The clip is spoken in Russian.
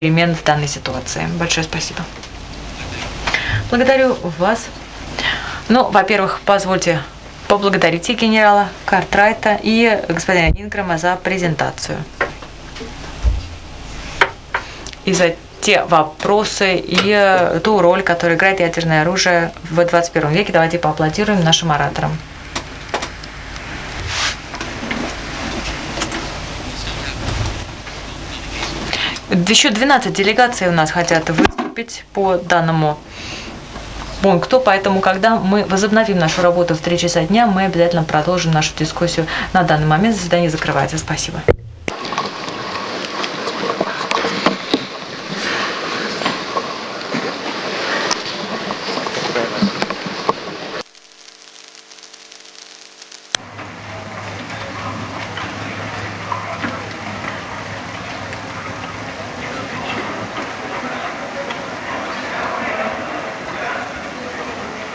перемен в данной ситуации. Большое спасибо. Благодарю вас. Ну, во-первых, позвольте поблагодарить и генерала Картрайта, и господина Инграма за презентацию. И за те вопросы и ту роль, которую играет ядерное оружие в 21 веке. Давайте поаплодируем нашим ораторам. Еще 12 делегаций у нас хотят выступить по данному пункту, поэтому, когда мы возобновим нашу работу в 3 часа дня, мы обязательно продолжим нашу дискуссию. На данный момент заседание закрывается. Спасибо.